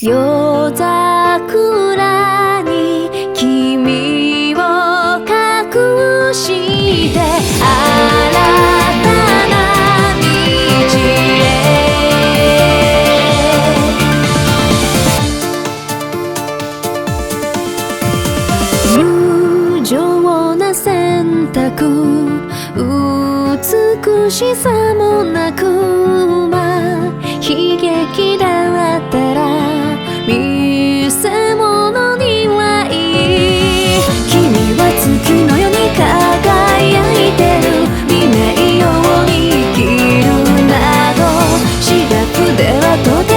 夜桜に君を隠して新たな道へ無情な選択美しさもなく悲劇だったら見せ物にはいい君は月のように輝いてる見ないように生きるなど視覚ではとて